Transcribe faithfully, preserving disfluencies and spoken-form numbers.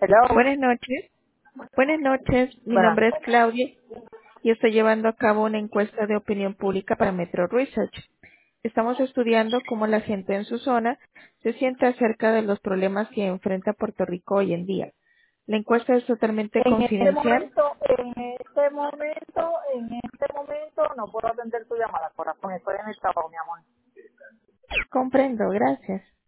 Hello. Buenas noches. Buenas noches. Mi Buenas nombre es noches. Claudia y estoy llevando a cabo una encuesta de opinión pública para Metro Research. Estamos estudiando cómo la gente en su zona se siente acerca de los problemas que enfrenta Puerto Rico hoy en día. La encuesta es totalmente En este confidencial. momento, en este momento, en este momento no puedo atender tu llamada, corazón. Estoy en el trabajo, mi amor. Comprendo. Gracias.